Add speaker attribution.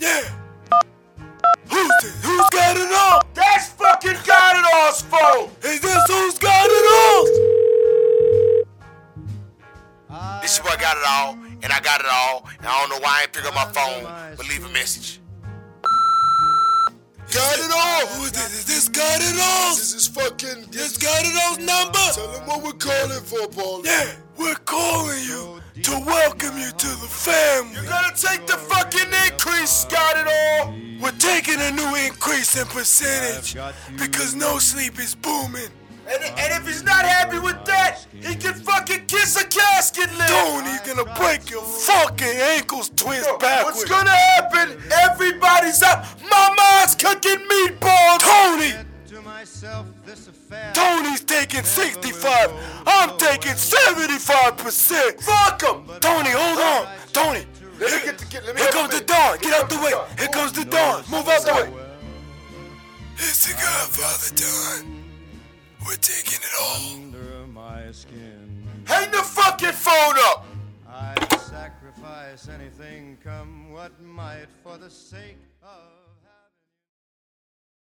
Speaker 1: Yeah. Who's this? Who's got it all?
Speaker 2: That's fucking Got It All's phone!
Speaker 1: Is this who's got it all?
Speaker 2: This is where I got it all, and I got it all, and I don't know why I ain't pick up my phone, but leave a message.
Speaker 1: Got it all. Who is this? Is this got it all?
Speaker 3: This is fucking.
Speaker 1: This got it all's number?
Speaker 3: Tell him what we're calling for, Paul.
Speaker 1: Yeah, we're calling you to welcome you to the family.
Speaker 2: You're gonna take the fucking increase, Got It All!
Speaker 1: We're taking a new increase in percentage because No Sleep is booming.
Speaker 2: And if he's not happy with that, he can fucking kiss a casket lid!
Speaker 1: Tony's gonna break your fucking ankles twist backwards.
Speaker 2: What's gonna happen? Everybody's up! Mama's cooking meatballs!
Speaker 1: Tony! Tony's taking 65. I'm taking 75%.
Speaker 2: Fuck him!
Speaker 1: Tony, hold on. Tony.
Speaker 2: Let me
Speaker 1: Here comes the Dawn. Get out the way. Here comes the Dawn. Move out the way. It's the Godfather Dawn. We're taking it all.
Speaker 2: Hang the fucking phone up!
Speaker 4: I'd sacrifice anything, come what might, for the sake of...